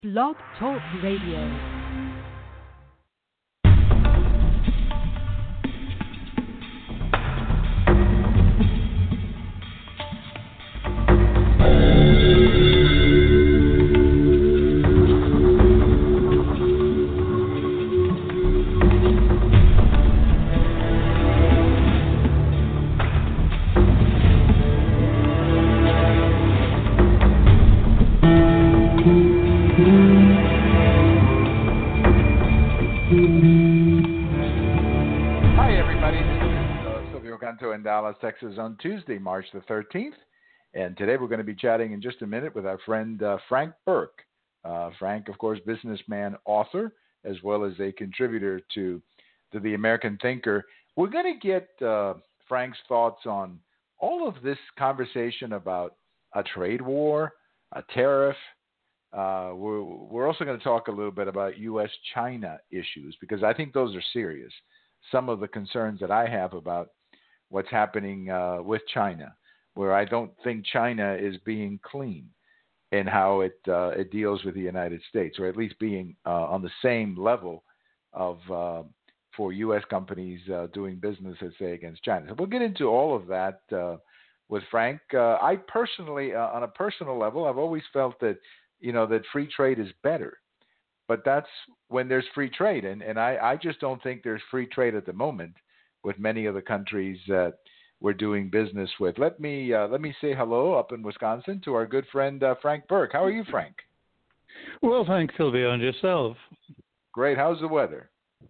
Blog Talk Radio. Dallas, Texas on Tuesday, March the 13th. And today we're going to be chatting in just a minute with our friend Frank Burke. Frank, of course, businessman, author, as well as a contributor to the American Thinker. We're going to get Frank's thoughts on all of this conversation about a trade war, a tariff. We're also going to talk a little bit about U.S.-China issues, because I think those are serious. Some of the concerns that I have about what's happening with China, where I don't think China is being clean in how it deals with the United States, or at least being on the same level of for U.S. companies doing business, let's say, against China. So we'll get into all of that with Frank. I personally, on a personal level, I've always felt that that free trade is better, but that's when there's free trade, and I just don't think there's free trade at the moment with many of the countries that we're doing business with. Let me say hello up in Wisconsin to our good friend Frank Burke. How are you, Frank? Well, thanks, Silvio, and yourself. Great. How's the weather?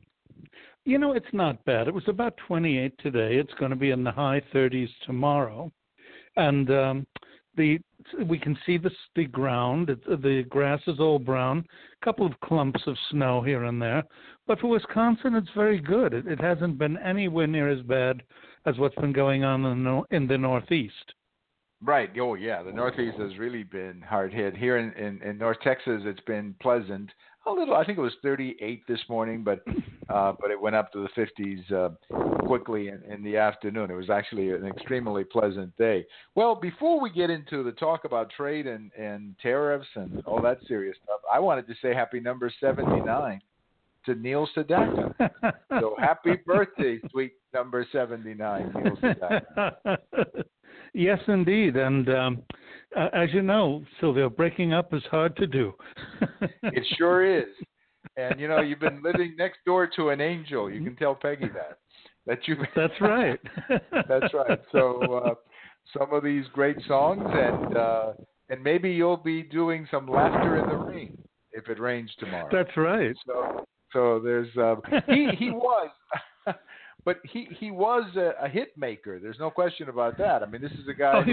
It's not bad. It was about 28 today. It's going to be in the high 30s tomorrow. And we can see the ground. The grass is all brown. A couple of clumps of snow here and there. But for Wisconsin, it's very good. It hasn't been anywhere near as bad as what's been going on in the Northeast. Right. Oh, yeah. The Northeast has really been hard hit. Here in North Texas, it's been pleasant. A little. I think it was 38 this morning, but it went up to the 50s quickly in the afternoon. It was actually an extremely pleasant day. Well, before we get into the talk about trade and tariffs and all that serious stuff, I wanted to say happy number 79 to Neil Sedaka. So happy birthday, sweet number 79, Neil Sedaka. Yes, indeed. And as you know, Silvio, breaking up is hard to do. It sure is. And, you've been living next door to an angel. You can tell Peggy that. That's right. That's right. So some of these great songs, and maybe you'll be doing some Laughter in the Rain if it rains tomorrow. That's right. So there's he was, but he was a hit maker. There's no question about that. I mean, this is a guy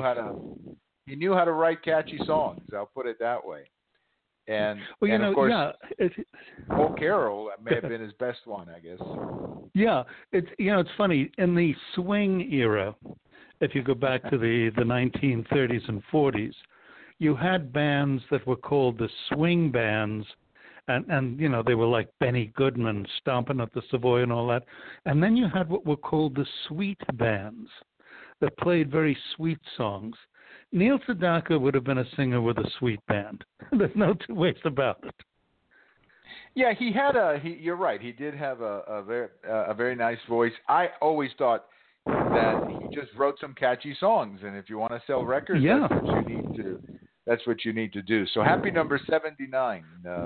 who knew how to write catchy songs. I'll put it that way. And of course, "Oh Carol" may have been his best one, I guess. Yeah, it's funny in the swing era. If you go back to the 1930s and 40s, you had bands that were called the swing bands. And they were like Benny Goodman stomping at the Savoy and all that. And then you had what were called the sweet bands that played very sweet songs. Neil Sedaka would have been a singer with a sweet band. There's no two ways about it. Yeah, he had you're right. He did have a very nice voice. I always thought that he just wrote some catchy songs, and if you want to sell records, that's what you need to do. So happy number 79,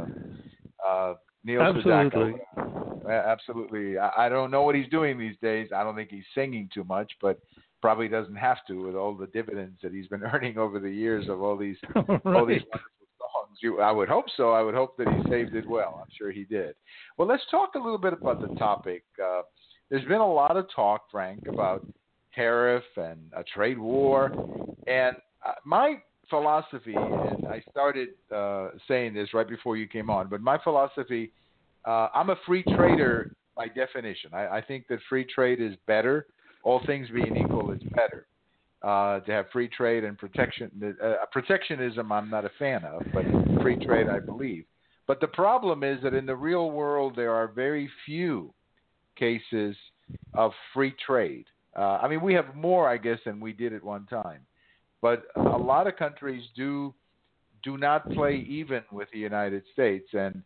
Neil Absolutely. Sedaka. Absolutely. I don't know what he's doing these days. I don't think he's singing too much, but probably doesn't have to with all the dividends that he's been earning over the years of all these right. all these wonderful songs. I would hope so. I would hope that he saved it well. I'm sure he did. Well, let's talk a little bit about the topic. There's been a lot of talk, Frank, about tariff and a trade war, and my philosophy, and I started saying this right before you came on, but my philosophy, I'm a free trader by definition. I think that free trade is better. All things being equal, it's better to have free trade and protection. Protectionism I'm not a fan of, but free trade I believe. But the problem is that in the real world there are very few cases of free trade. I mean, we have more, I guess, than we did at one time. But a lot of countries do do not play even with the United States, and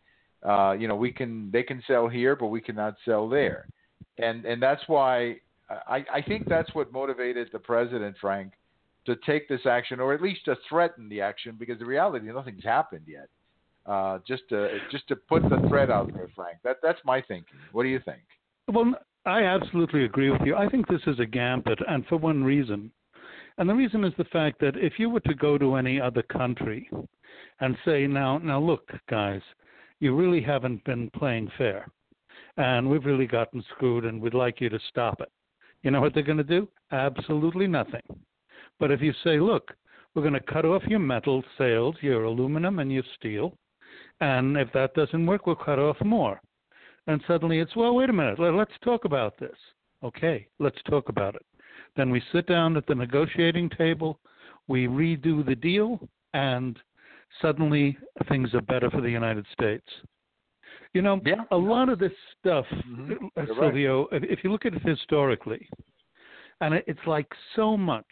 they can sell here, but we cannot sell there, and that's why I think that's what motivated the president, Frank, to take this action, or at least to threaten the action, because the reality, nothing's happened yet. Just to put the threat out there, Frank. That's my thinking. What do you think? Well, I absolutely agree with you. I think this is a gambit, and for one reason. And the reason is the fact that if you were to go to any other country and say, now look, guys, you really haven't been playing fair, and we've really gotten screwed, and we'd like you to stop it. You know what they're going to do? Absolutely nothing. But if you say, look, we're going to cut off your metal sales, your aluminum and your steel, and if that doesn't work, we'll cut off more. And suddenly it's, well, wait a minute, let's talk about this. Okay, let's talk about it. Then we sit down at the negotiating table, we redo the deal, and suddenly things are better for the United States. You know, a lot of this stuff, Silvio, right. If you look at it historically, and it's like so much,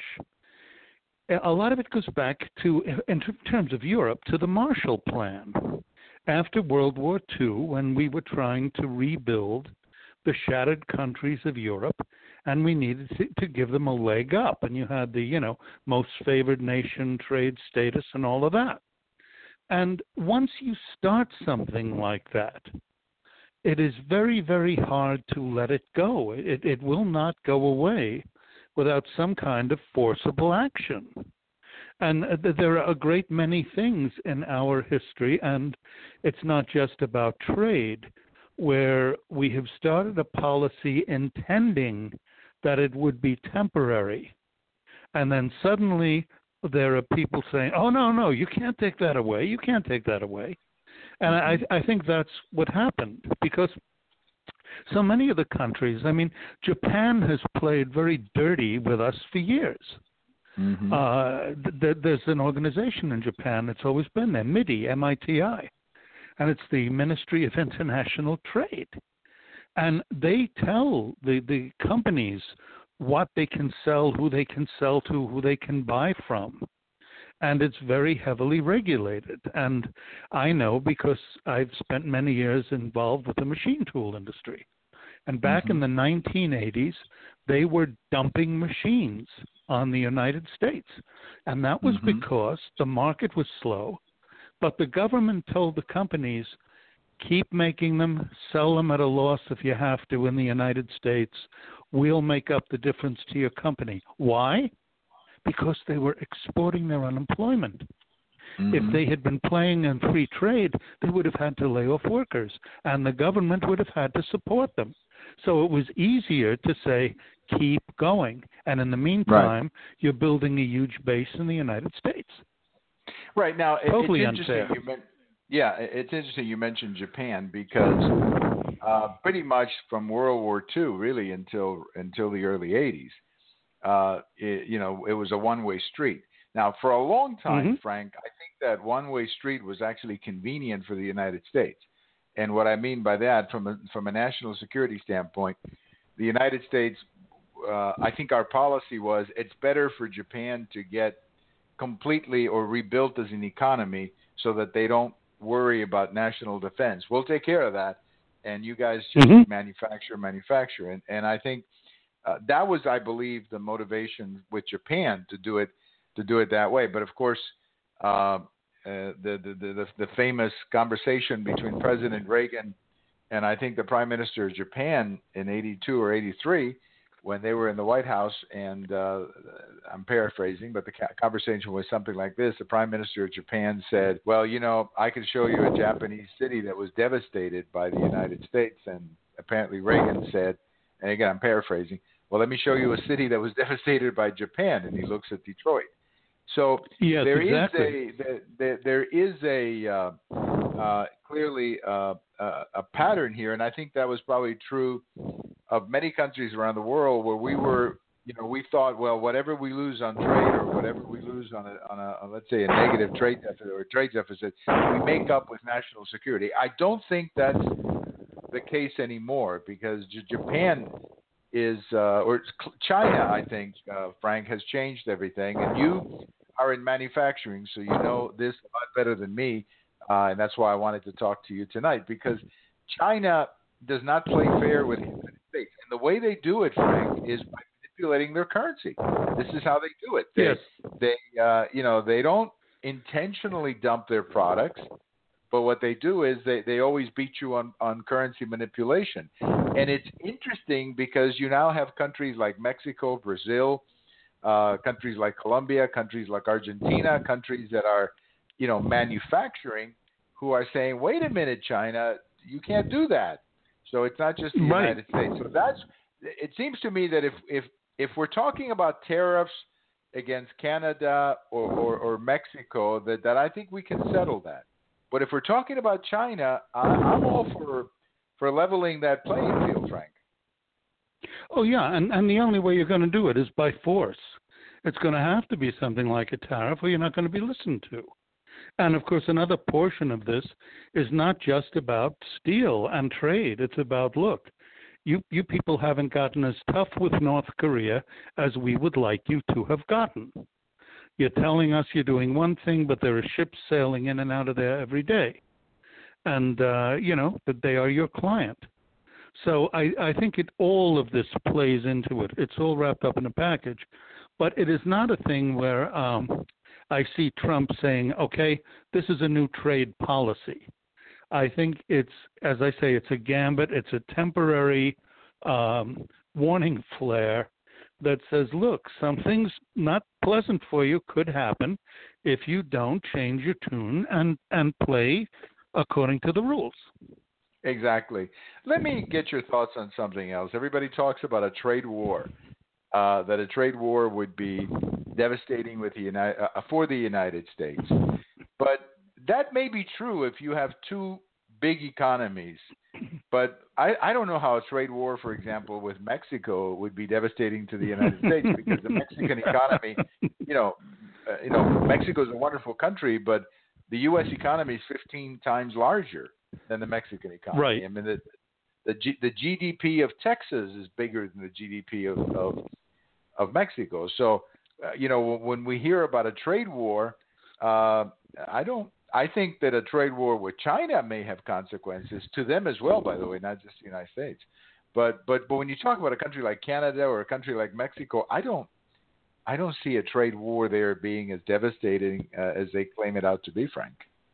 a lot of it goes back to, in terms of Europe, to the Marshall Plan. After World War II, when we were trying to rebuild the shattered countries of Europe, and we needed to give them a leg up, and you had the, most favored nation trade status and all of that. And once you start something like that, it is very, very hard to let it go. It will not go away without some kind of forcible action. And there are a great many things in our history, and it's not just about trade, where we have started a policy intending that it would be temporary. And then suddenly there are people saying, oh, no, you can't take that away. You can't take that away. And I think that's what happened, because so many of the countries, Japan has played very dirty with us for years. There's an organization in Japan that's always been there, MITI, M-I-T-I, and it's the Ministry of International Trade. And they tell the companies what they can sell, who they can sell to, who they can buy from. And it's very heavily regulated. And I know because I've spent many years involved with the machine tool industry. And back in the 1980s, they were dumping machines on the United States. And that was because the market was slow, but the government told the companies, keep making them, sell them at a loss if you have to in the United States. We'll make up the difference to your company. Why? Because they were exporting their unemployment. If they had been playing in free trade, they would have had to lay off workers, and the government would have had to support them. So it was easier to say, keep going. And in the meantime, you're building a huge base in the United States. Right. Now, totally it's unfair. It's interesting you mentioned Japan, because pretty much from World War II, really, until the early 80s, it was a one-way street. Now, for a long time, Frank, I think that one-way street was actually convenient for the United States. And what I mean by that, from a national security standpoint, the United States, I think our policy was, it's better for Japan to get completely or rebuilt as an economy so that they don't worry about national defense. We'll take care of that, and you guys just manufacture. And I think that was, I believe, the motivation with Japan to do it that way. But of course, the famous conversation between President Reagan and I think the Prime Minister of Japan in 82 or 83, when they were in the White House, and I'm paraphrasing, but the conversation was something like this. The Prime Minister of Japan said, well, I could show you a Japanese city that was devastated by the United States. And apparently Reagan said, and again, I'm paraphrasing, well, let me show you a city that was devastated by Japan. And he looks at Detroit. So yes, there exactly. is clearly a pattern here, and I think that was probably true of many countries around the world, where we were, we thought, well, whatever we lose on trade, or whatever we lose on a let's say a negative trade deficit or a trade deficit, we make up with national security. I don't think that's the case anymore, because Japan is, or China, I think, Frank, has changed everything. And you are in manufacturing, so you know this a lot better than me, and that's why I wanted to talk to you tonight, because China does not play fair with the United States. And the way they do it, Frank, is by manipulating their currency. This is how they do it. They don't intentionally dump their products, but what they do is they always beat you on currency manipulation. And it's interesting because you now have countries like Mexico, Brazil, countries like Colombia, countries like Argentina, countries that are, manufacturing, who are saying, wait a minute, China, you can't do that. So it's not just the United States. So it seems to me that if we're talking about tariffs against Canada or Mexico, that I think we can settle that. But if we're talking about China, I'm all for leveling that playing field, Frank. Oh, yeah, and the only way you're going to do it is by force. It's going to have to be something like a tariff, or you're not going to be listened to. And, of course, another portion of this is not just about steel and trade. It's about, look, you people haven't gotten as tough with North Korea as we would like you to have gotten. You're telling us you're doing one thing, but there are ships sailing in and out of there every day. And, that they are your client. So I think all of this plays into it. It's all wrapped up in a package. But it is not a thing where I see Trump saying, okay, this is a new trade policy. I think it's, as I say, it's a gambit. It's a temporary warning flare that says, look, something's not pleasant for you could happen if you don't change your tune and play according to the rules. Exactly. Let me get your thoughts on something else. Everybody talks about a trade war, that a trade war would be devastating for the United States. But that may be true if you have two big economies. But I don't know how a trade war, for example, with Mexico would be devastating to the United States, because the Mexican economy, Mexico is a wonderful country, but the U.S. economy is 15 times larger than the Mexican economy. Right. I mean, the GDP of Texas is bigger than the GDP of Mexico. So, when we hear about a trade war, I think that a trade war with China may have consequences to them as well, by the way, not just the United States. But when you talk about a country like Canada or a country like Mexico, I don't see a trade war there being as devastating as they claim it out to be, Frank.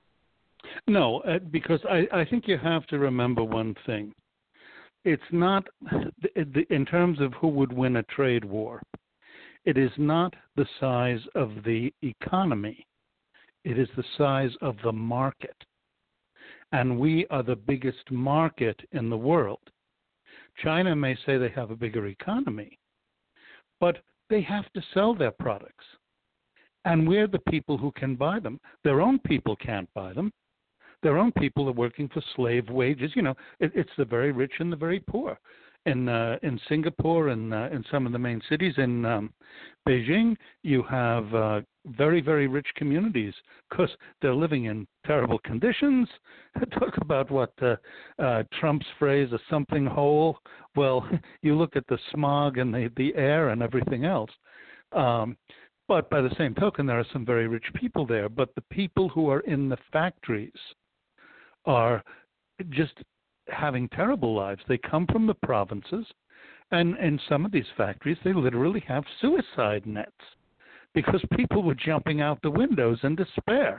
No, because I think you have to remember one thing. It's not, in terms of who would win a trade war, it is not the size of the economy. It is the size of the market. And we are the biggest market in the world. China may say they have a bigger economy, but they have to sell their products. And we're the people who can buy them. Their own people can't buy them. Their own people are working for slave wages. It's the very rich and the very poor. In Singapore and in some of the main cities, in Beijing, you have very, very rich communities because they're living in terrible conditions. Talk about what Trump's phrase, a something hole. Well, you look at the smog and the air and everything else. But by the same token, there are some very rich people there. But the people who are in the factories are just having terrible lives. They come from the provinces, and in some of these factories, they literally have suicide nets because people were jumping out the windows in despair.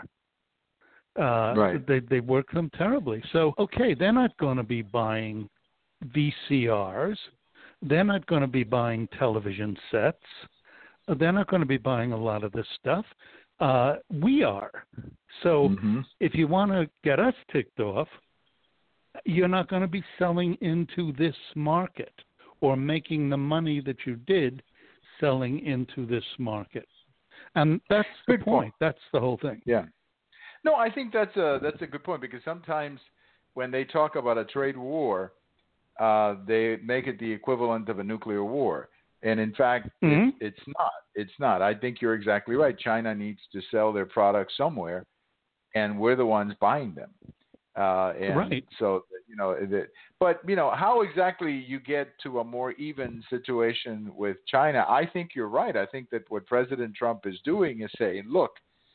Right. They work them terribly. So, okay, they're not going to be buying VCRs. They're not going to be buying television sets. They're not going to be buying a lot of this stuff. We are. So if you want to get us ticked off, you're not going to be selling into this market or making the money that you did selling into this market. And that's the point. That's the whole thing. Yeah. No, I think that's a good point, because sometimes when they talk about a trade war, they make it the equivalent of a nuclear war. And in fact, it's not. It's not. I think you're exactly right. China needs to sell their products somewhere, and we're the ones buying them. And right. So, But how exactly you get to a more even situation with China? I think you're right. I think that what President Trump is doing is saying, look,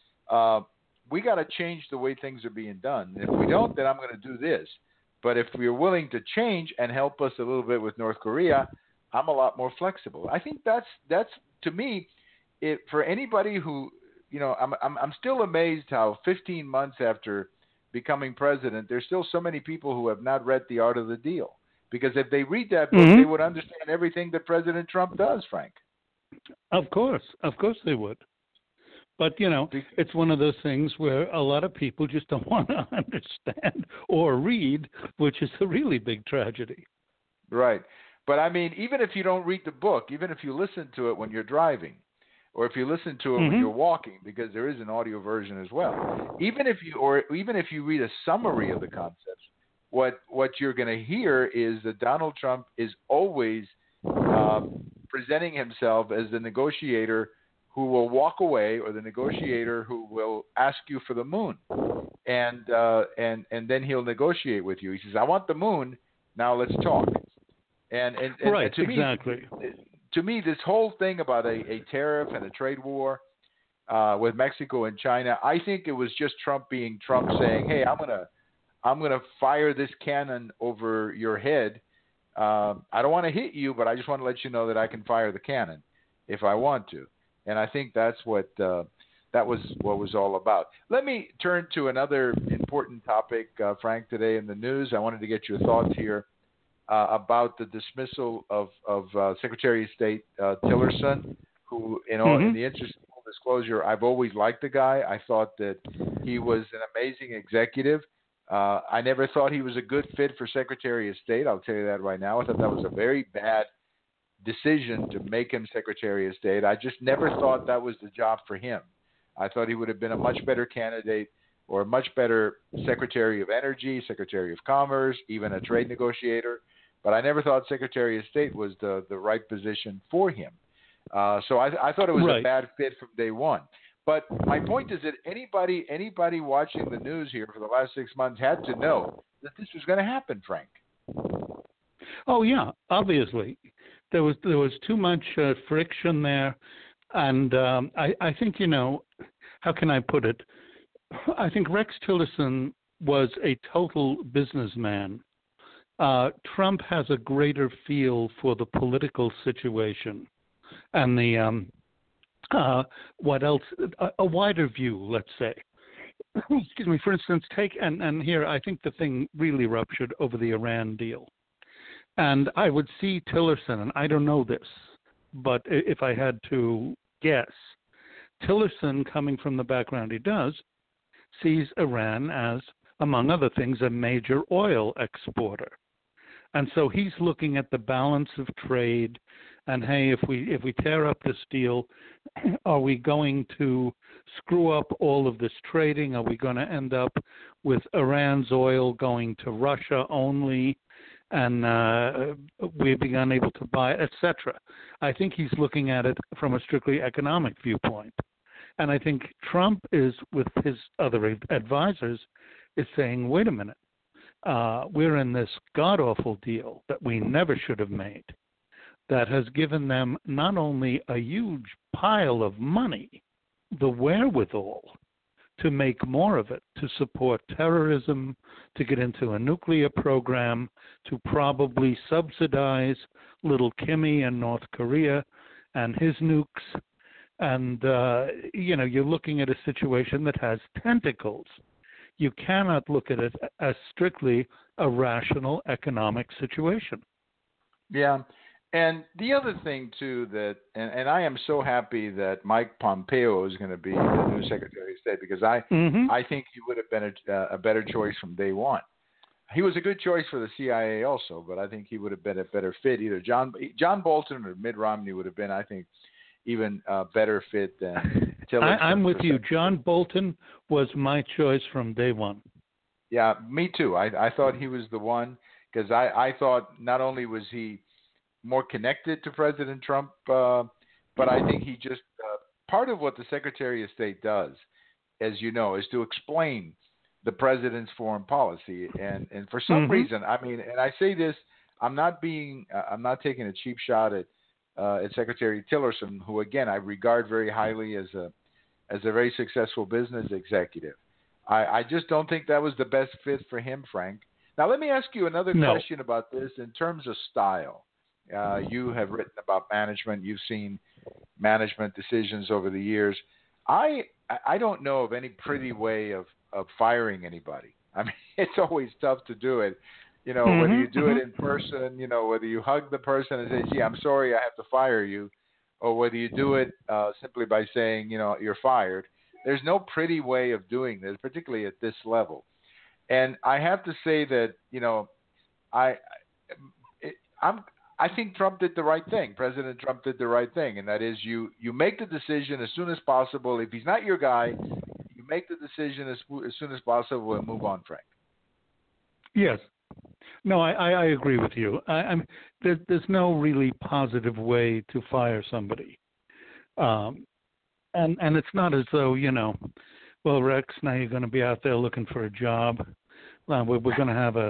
we got to change the way things are being done. If we don't, then I'm going to do this. But if we're willing to change and help us a little bit with North Korea, I'm a lot more flexible. I think that's to me, for anybody who, I'm still amazed how 15 months after becoming president, there's still so many people who have not read The Art of the Deal. Because if they read that book, they would understand everything that President Trump does, Frank. Of course they would. But, it's one of those things where a lot of people just don't want to understand or read, which is a really big tragedy. Right. But, I mean, even if you don't read the book, even if you listen to it when you're driving, or if you listen to it when you're walking, because there is an audio version as well, even if you read a summary of the concepts, what you're going to hear is that Donald Trump is always presenting himself as the negotiator who will walk away, or the negotiator who will ask you for the moon, and then he'll negotiate with you. He says, "I want the moon. Now let's talk." And right, to exactly. To me, this whole thing about a tariff and a trade war with Mexico and China, I think it was just Trump being Trump, saying, "Hey, I'm gonna fire this cannon over your head. I don't want to hit you, but I just want to let you know that I can fire the cannon if I want to." And I think that's what was all about. Let me turn to another important topic, Frank, today in the news. I wanted to get your thoughts here about the dismissal of Secretary of State Tillerson, who, in the interest of full disclosure, I've always liked the guy. I thought that he was an amazing executive. I never thought he was a good fit for Secretary of State. I'll tell you that right now. I thought that was a very bad decision to make him Secretary of State. I just never thought that was the job for him. I thought he would have been a much better candidate, or a much better Secretary of Energy, Secretary of Commerce, even a trade negotiator. But I never thought Secretary of State was the right position for him. So I thought it was a bad fit from day one. But my point is that anybody watching the news here for the last 6 months had to know that this was going to happen, Frank. Oh yeah, obviously. There was too much friction there, and I think, how can I put it? I think Rex Tillerson was a total businessman. Trump has a greater feel for the political situation and the what else? A wider view, let's say. Excuse me. For instance, and here I think the thing really ruptured over the Iran deal. And I would see Tillerson, and I don't know this, but if I had to guess, Tillerson, coming from the background he does, sees Iran as, among other things, a major oil exporter. And so he's looking at the balance of trade, and hey, if we tear up this deal, are we going to screw up all of this trading? Are we going to end up with Iran's oil going to Russia only? And we've been unable to buy it, etc. I think he's looking at it from a strictly economic viewpoint. And I think Trump is, with his other advisors, is saying, wait a minute, we're in this god-awful deal that we never should have made, that has given them not only a huge pile of money, the wherewithal to make more of it, to support terrorism, to get into a nuclear program, to probably subsidize little Kimmy in North Korea and his nukes. And, you're looking at a situation that has tentacles. You cannot look at it as strictly a rational economic situation. Yeah. And the other thing, too, that, and I am so happy that Mike Pompeo is going to be the new Secretary of State, because I think he would have been a better choice from day one. He was a good choice for the CIA also, but I think he would have been a better fit. Either John Bolton or Mitt Romney would have been, I think, even a better fit than Tillerson. I'm with you. John Bolton was my choice from day one. Yeah, me too. I thought he was the one, because I thought not only was he more connected to President Trump, but I think he just part of what the Secretary of State does, as you know, is to explain the president's foreign policy. And for some reason, I mean, and I say this, I'm not taking a cheap shot at Secretary Tillerson, who again I regard very highly as a very successful business executive. I just don't think that was the best fit for him, Frank. Now let me ask you another question about this in terms of style. You have written about management. You've seen management decisions over the years. I don't know of any pretty way of firing anybody. I mean, it's always tough to do it. You know, whether you do it in person, you know, whether you hug the person and say, gee, I'm sorry, I have to fire you, or whether you do it simply by saying, you know, you're fired. There's no pretty way of doing this, particularly at this level. And I have to say that, you know, I think Trump did the right thing. President Trump did the right thing, and that is you make the decision as soon as possible. If he's not your guy, you make the decision as soon as possible and move on, Frank. Yes. No, I agree with you. There's no really positive way to fire somebody. And it's not as though, you know, well, Rex, now you're going to be out there looking for a job. We're going to have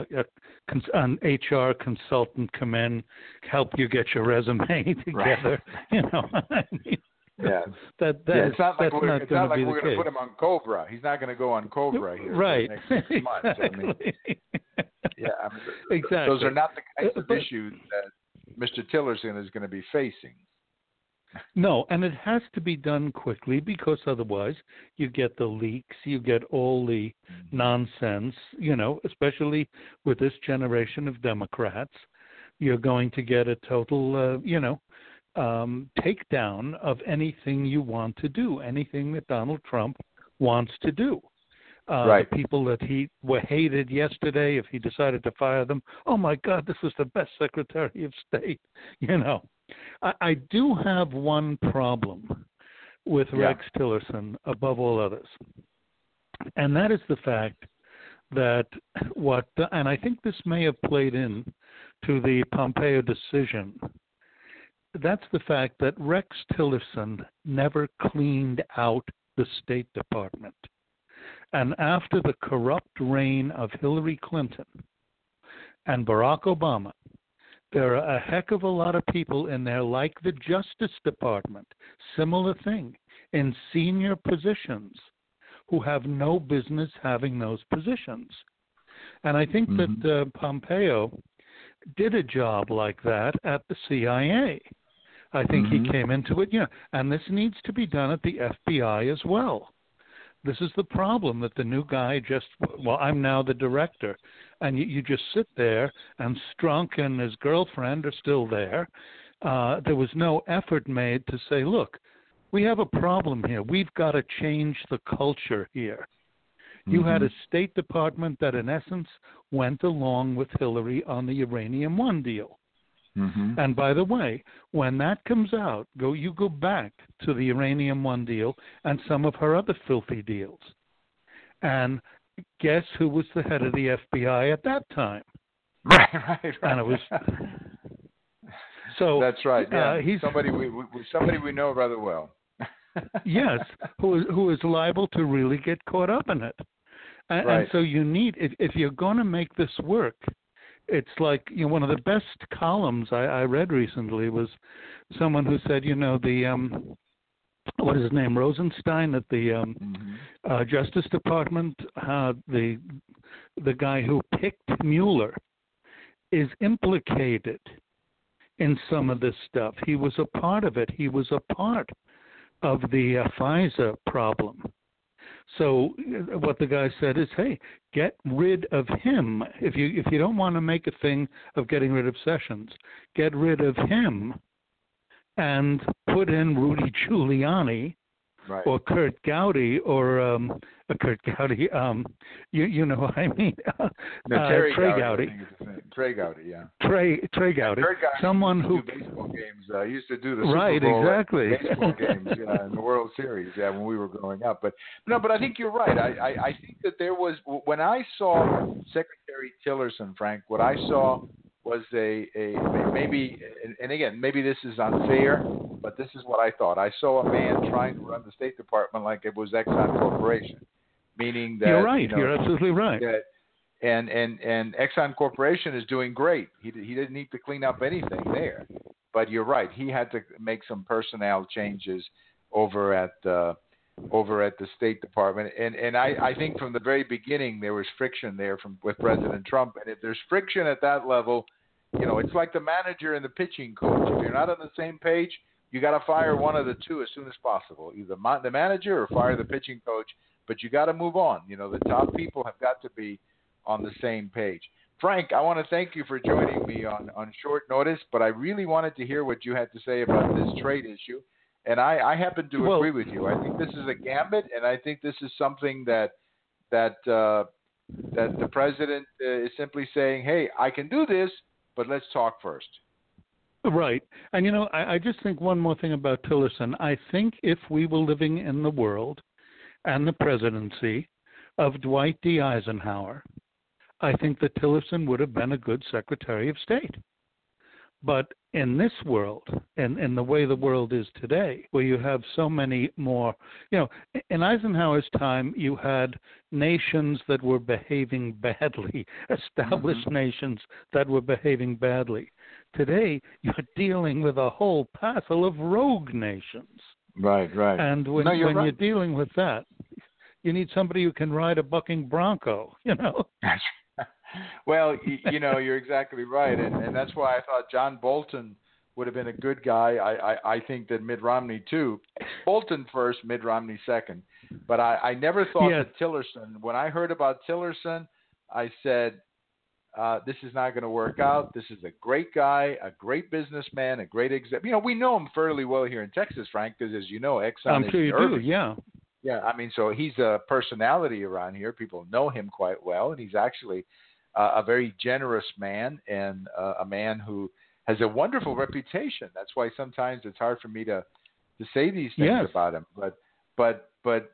an HR consultant come in, help you get your resume together. Right. You know, I mean, it's not like we're going to put him on Cobra. He's not going to go on Cobra here right. for the next 6 months. Exactly. I mean, exactly. Those are not the kinds of issues that Mr. Tillerson is going to be facing. No, and it has to be done quickly because otherwise you get the leaks, you get all the nonsense, you know, especially with this generation of Democrats. You're going to get a total, takedown of anything you want to do, anything that Donald Trump wants to do. Right. The people that he were hated yesterday, if he decided to fire them, oh my God, this was the best Secretary of State, you know. I do have one problem with Rex Tillerson above all others, and that is the fact that and I think this may have played in to the Pompeo decision, that's the fact that Rex Tillerson never cleaned out the State Department. And after the corrupt reign of Hillary Clinton and Barack Obama, there are a heck of a lot of people in there, like the Justice Department, similar thing, in senior positions, who have no business having those positions. And I think that Pompeo did a job like that at the CIA. I think he came into it, and this needs to be done at the FBI as well. This is the problem that the new guy I'm now the director, and you just sit there, and Strunk and his girlfriend are still there. There was no effort made to say, look, we have a problem here. We've got to change the culture here. You had a State Department that, in essence, went along with Hillary on the Uranium One deal. And by the way, when that comes out, you go back to the Uranium One deal and some of her other filthy deals. And guess who was the head of the FBI at that time? Right. And it was so. That's right. Yeah. He's somebody we know rather well. Yes, who is liable to really get caught up in it. And so you need, if you're going to make this work, it's like, one of the best columns I read recently was someone who said, what is his name, Rosenstein at the Justice Department, the guy who picked Mueller is implicated in some of this stuff. He was a part of it. He was a part of the FISA problem. So what the guy said is, hey, get rid of him. If you don't want to make a thing of getting rid of Sessions, get rid of him and put in Rudy Giuliani or Kurt Gowdy or Kurt Gowdy. You know what I mean? Trey Gowdy. Trey Gowdy, yeah. Trey Gowdy. Someone who used to do baseball games. Used to do the Super Bowl baseball games in the World Series. Yeah, when we were growing up. But I think you're right. I think that there was, when I saw Secretary Tillerson, Frank, what I saw was maybe, and again, maybe this is unfair, but this is what I thought. I saw a man trying to run the State Department like it was Exxon Corporation. meaning that you're right. You're absolutely right. That, and Exxon Corporation is doing great. He didn't need to clean up anything there, but you're right. He had to make some personnel changes over at the State Department, and I think from the very beginning there was friction there with President Trump. And if there's friction at that level, it's like the manager and the pitching coach. If you're not on the same page, you got to fire one of the two as soon as possible, either the manager or fire the pitching coach. But you got to move on. The top people have got to be on the same page. Frank, I want to thank you for joining me on short notice, but I really wanted to hear what you had to say about this trade issue. And I happen to agree with you. I think this is a gambit, and I think this is something that the president is simply saying, hey, I can do this, but let's talk first. Right. And, I just think one more thing about Tillerson. I think if we were living in the world and the presidency of Dwight D. Eisenhower, I think that Tillerson would have been a good Secretary of State. But in this world, and in the way the world is today, where you have so many more, in Eisenhower's time, you had nations that were behaving badly, established nations that were behaving badly. Today, you're dealing with a whole passel of rogue nations. Right. And when you're dealing with that, you need somebody who can ride a bucking bronco, That's right. Well, you're exactly right, and that's why I thought John Bolton would have been a good guy. I think that Mitt Romney too. Bolton first, Mitt Romney second. But I never thought that Tillerson. When I heard about Tillerson, I said, this is not going to work out. This is a great guy, a great businessman, a great exec. We know him fairly well here in Texas, Frank, because as you know, Exxon I'm sure you do, yeah. Yeah, so he's a personality around here. People know him quite well, and he's actually a very generous man and a man who has a wonderful reputation. That's why sometimes it's hard for me to say these things about him. But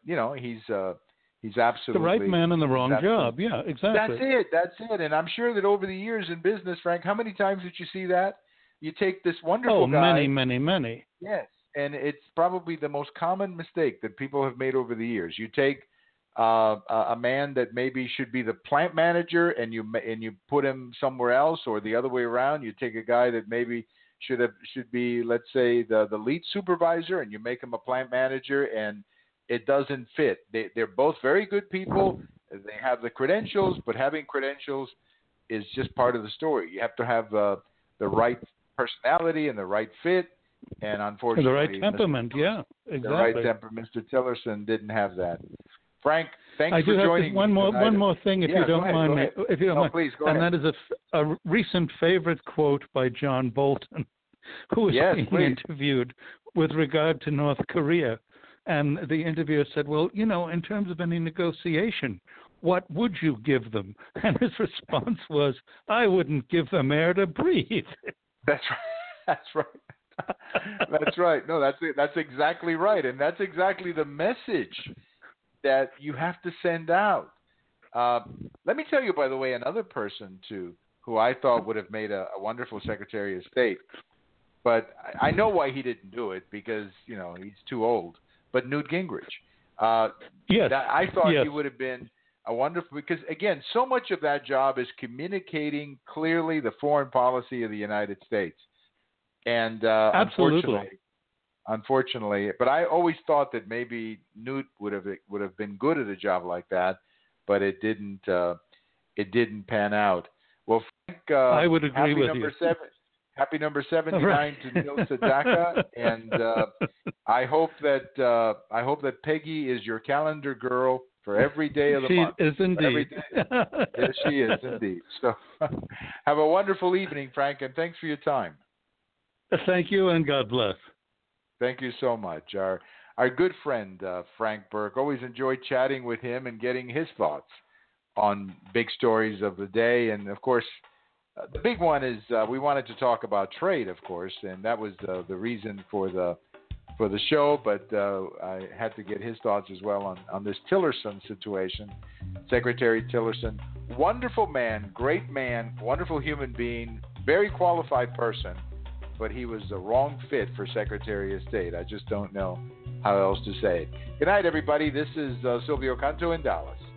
he's absolutely the right man in the wrong job. Yeah, exactly. That's it. And I'm sure that over the years in business, Frank, how many times did you see that? You take this wonderful guy. Many. Yes, and it's probably the most common mistake that people have made over the years. You take a man that maybe should be the plant manager, and you put him somewhere else, or the other way around. You take a guy that maybe should be, let's say, the lead supervisor, and you make him a plant manager, and it doesn't fit. They're both very good people. They have the credentials, but having credentials is just part of the story. You have to have the right personality and the right fit, and unfortunately, the right temperament. Yeah, exactly. The right temperament. Mr. Tillerson didn't have that. Frank, thanks for joining me. One more thing, if you don't mind me. If you don't mind. Please, go ahead. And that is a recent favorite quote by John Bolton, who was being interviewed with regard to North Korea. And the interviewer said, well, in terms of any negotiation, what would you give them? And his response was, I wouldn't give them air to breathe. That's right. That's right. No, that's exactly right. And that's exactly the message that you have to send out. Let me tell you, by the way, another person, too, who I thought would have made a wonderful Secretary of State. But I know why he didn't do it, because, he's too old. But Newt Gingrich. I thought he would have been a wonderful, because, again, so much of that job is communicating clearly the foreign policy of the United States. And unfortunately, but I always thought that maybe Newt would have been good at a job like that, but it didn't pan out. Well, Frank, I would agree with you. Happy number 79 to Neil Sedaka, and I hope that Peggy is your calendar girl for every day of the month. She is indeed. Yes, she is indeed. So, have a wonderful evening, Frank, and thanks for your time. Thank you, and God bless. Thank you so much. Our good friend, Frank Burke, always enjoyed chatting with him and getting his thoughts on big stories of the day. And, of course, the big one is we wanted to talk about trade, of course, and that was the reason for the show. But I had to get his thoughts as well on this Tillerson situation. Secretary Tillerson, wonderful man, great man, wonderful human being, very qualified person. but he was the wrong fit for Secretary of State. I just don't know how else to say it. Good night, everybody. This is Silvio Canto in Dallas.